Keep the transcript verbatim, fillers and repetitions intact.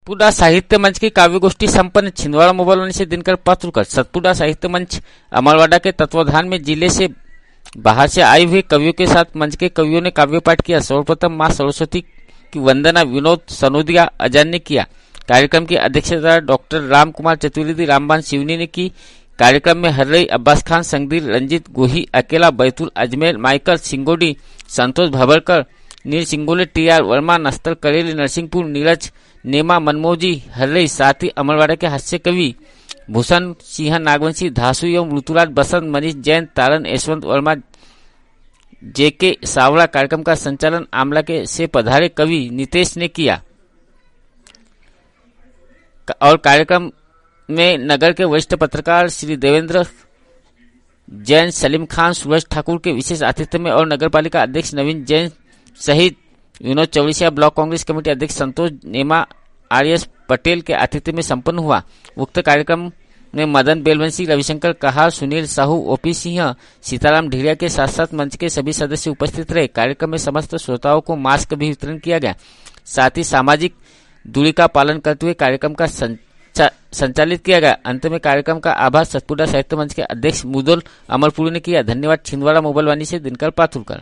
सतपुड़ा साहित्य मंच की काव्य गोष्ठी संपन्न छिंदवाड़ा मोबाइल वाणी से दिनकर पात्रुकर। सतपुड़ा साहित्य मंच अमरवाड़ा के तत्वाधान में जिले से बाहर से आए हुए कवियों के साथ मंच के कवियों ने काव्य पाठ किया। सर्वप्रथम मां सरस्वती की वंदना विनोद सनोदिया अजान ने किया। कार्यक्रम की अध्यक्षता डॉक्टर राम कुमार चतुर्वेदी रामबान शिवनी ने की। कार्यक्रम में Harrai Abbas Khan संगदीर Ranjit Gohi Akela Betul Ajmer Michael Singodi Santosh Bhabarkar Neel Singole T R Verma Nastal Kareli Narsinghpur Neeraj Nema Manmoji Harrai साथ ही अमरवाड़ा के हास्य कवि भूषण सिंह नागवंशी धासु एवं ऋतुराज बसंत मनीष जैन तारन यशवंत वर्मा जेके सावड़ा। कार्यक्रम का संचालन आमला के से पधारे कवि नितेश ने किया और कार्यक्रम में नगर के वरिष्ठ पत्रकार श्री देवेंद्र जैन सलीम खान सूरज ठाकुर के विशेष आतिथ्य में और नगर पालिका अध्यक्ष नवीन जैन सहित विनोद चौड़सिया ब्लॉक कांग्रेस कमेटी अध्यक्ष संतोष नेमा आर एस पटेल के आतिथ्य में संपन्न हुआ। उक्त कार्यक्रम में मदन बेलवंशी रविशंकर कहार सुनील साहू ओपी सिंह सीताराम ढीरिया के साथ साथ मंच के सभी सदस्य उपस्थित रहे। कार्यक्रम में समस्त श्रोताओं को मास्क भी वितरण किया गया। साथ ही सामाजिक दूरी का पालन करते हुए कार्यक्रम का संचालित किया गया। अंत में कार्यक्रम का आभार सतपुड़ा साहित्य मंच के अध्यक्ष मुदोल अमरपुरी ने किया। धन्यवाद। छिंदवाड़ा मोबाइल वाणी से दिनकर पातुरकर।